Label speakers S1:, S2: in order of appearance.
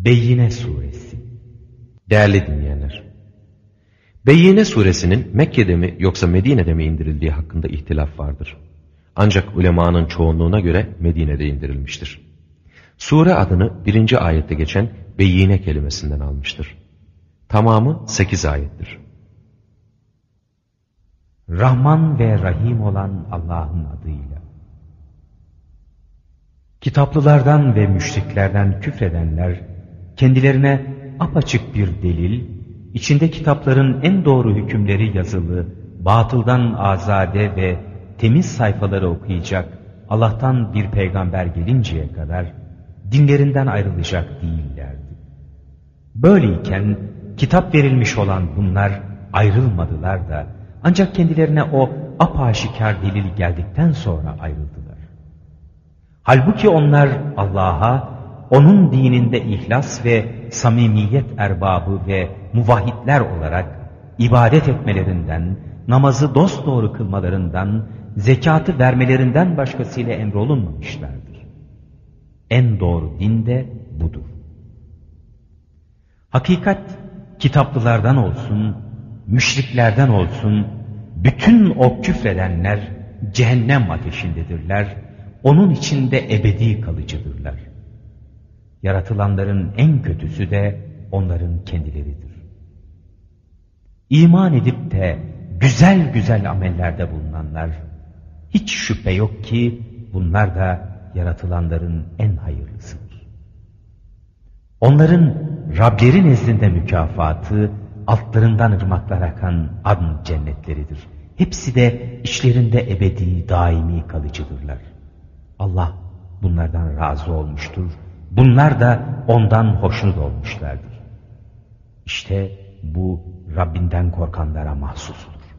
S1: Beyyine Suresi.
S2: Değerli dinleyenler, Beyyine Suresinin Mekke'de mi yoksa Medine'de mi indirildiği hakkında ihtilaf vardır. Ancak ulemanın çoğunluğuna göre Medine'de indirilmiştir. Sure adını 1. ayette geçen Beyyine kelimesinden almıştır. Tamamı 8 ayettir.
S1: Rahman ve Rahim olan Allah'ın adıyla. Kitaplılardan ve müşriklerden küfredenler, kendilerine apaçık bir delil, içinde kitapların en doğru hükümleri yazılı, batıldan azade ve temiz sayfaları okuyacak Allah'tan bir peygamber gelinceye kadar dinlerinden ayrılacak değillerdi. Böyleyken kitap verilmiş olan bunlar ayrılmadılar da ancak kendilerine o apaşikar delil geldikten sonra ayrıldılar. Halbuki onlar Allah'a, onun dininde ihlas ve samimiyet erbabı ve muvahhidler olarak ibadet etmelerinden, namazı dosdoğru kılmalarından, zekatı vermelerinden başkasıyla emrolunmamışlardır. En doğru din de budur. Hakikat, kitaplılardan olsun, müşriklerden olsun, bütün o küfredenler cehennem ateşindedirler, onun içinde ebedi kalıcıdırlar. Yaratılanların en kötüsü de onların kendileridir. İman edip de güzel güzel amellerde bulunanlar, hiç şüphe yok ki bunlar da yaratılanların en hayırlısıdır. Onların Rableri nezdinde mükafatı, altlarından ırmaklar akan adn cennetleridir. Hepsi de içlerinde ebedi, daimi kalıcıdırlar. Allah bunlardan razı olmuştur. Bunlar da ondan hoşnut olmuşlardır. İşte bu Rabbinden korkanlara mahsustur.